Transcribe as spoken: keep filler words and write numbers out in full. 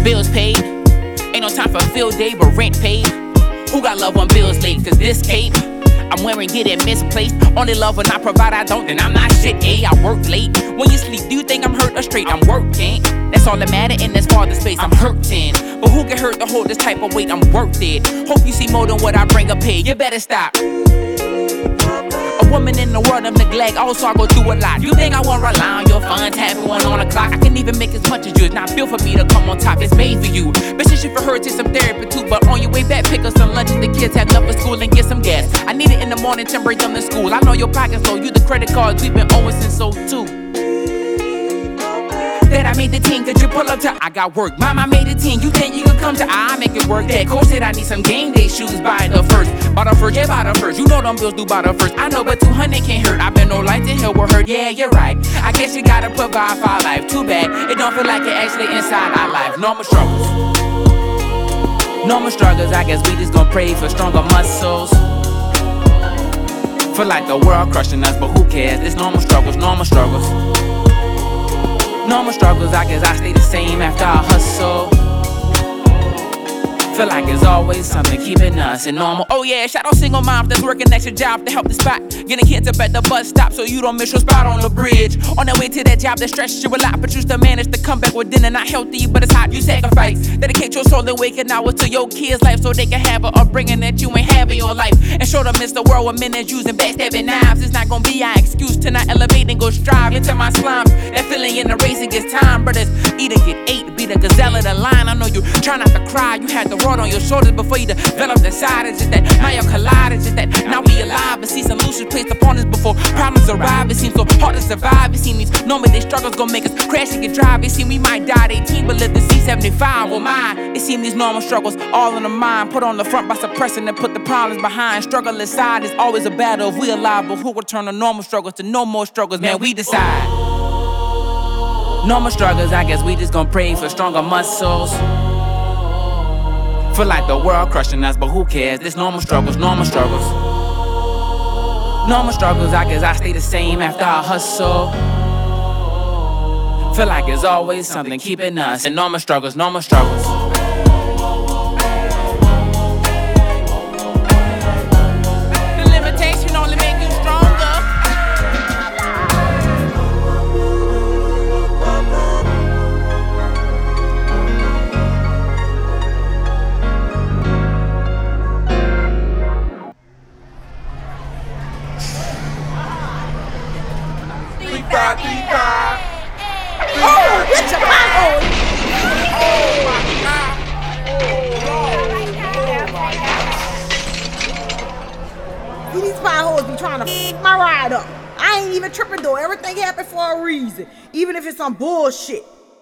Bills paid. Ain't no time for field day, but rent paid. Who got love when bills late? Cause this cape I'm wearing get it misplaced. Only love when I provide, I don't, then I'm not shit. Ayy, I work late. When you sleep, do you think I'm hurt or straight? I'm working. That's all that matter in this farther space. I'm hurting. But who get hurt to hold this type of weight? I'm worth it. Hope you see more than what I bring up here. You better stop. A woman in the world of neglect, also I go through a lot. You think I won't rely on your funds, having one on the clock? I can even make as much as you. It's not built for me to come on top, it's made for you. Bitch, you for her, take some therapy too. But on your way back, pick up some lunch and the kids have love for school and get some gas. I need it in the morning to bring them to school. I know your pockets low, you the credit cards we've been owing since oh two. That I made the team, could you pull up to I got work, mama made the team. You think you could come to I make it work. That coach said I need some game day shoes, buy the first. Buy the first, yeah, buy the first. You know them bills do buy the first. I know, but two hundred can't hurt. I been no light to hell with her, yeah, you're right. I guess you gotta provide for our life. Too bad, it don't feel like it actually inside our life. Normal struggles. Normal struggles, I guess we just gon' pray for stronger muscles. Feel like the world crushing us, but who cares? It's normal struggles, normal struggles. Normal struggles, I guess I stay the same after I hustle. Feel like there's always something keeping us in normal. Oh yeah, shout out single moms that's working extra job to help the spot. Getting kids up at the bus stop so you don't miss your spot on the bridge. On the way to that job that stresses you a lot, but you still manage to come back with dinner not healthy, but it's hot. You sacrifice, dedicate your soul and waking hours to your kids' life so they can have an upbringing that you ain't have in your life. And show them it's the world with men that's using backstabbing knives. It's not gonna be our excuse to not elevate and go strive into my slime. That feeling in the race, it gets time, brothers. Either get ate, be the gazelle of the line. I know you try not to cry, you had the road on your shoulders before you develop the side. It's just that now you're collided, just that now we alive. But see some illusions placed upon us before problems arrive. It seems so hard to survive. It seems these normal day struggles gon' make us crash and get drive. It seems we might die at eighteen but live to see seventy-five. Well, mine, it seems these normal struggles all in the mind, put on the front by suppressing and put the problems behind. Struggle inside is always a battle. If we alive, but who will turn the normal struggles to no more struggles? Man, we decide. Normal struggles, I guess we just gon' pray for stronger muscles. Feel like the world crushing us, but who cares? This normal struggles, normal struggles. Normal struggles, I guess I stay the same after I hustle. Feel like there's always something keeping us in normal struggles, normal struggles. The limitation only make you stronger. Oh, get your pothole! Oh my God! See, these potholes be trying to f my ride up. I ain't even tripping though. Everything happened for a reason. Even if it's some bullshit.